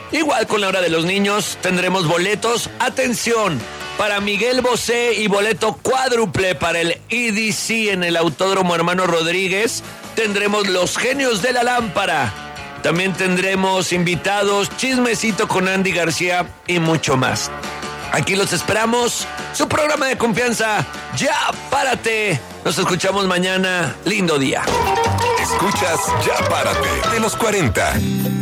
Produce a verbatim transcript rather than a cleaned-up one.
Igual con la hora de los niños tendremos boletos. Atención, para Miguel Bosé y boleto cuádruple para el E D C en el Autódromo Hermano Rodríguez. Tendremos los genios de la lámpara. También tendremos invitados, chismecito con Andy García y mucho más. Aquí los esperamos. Su programa de confianza, Ya Párate. Nos escuchamos mañana. Lindo día. Escuchas Ya Párate de los cuarenta.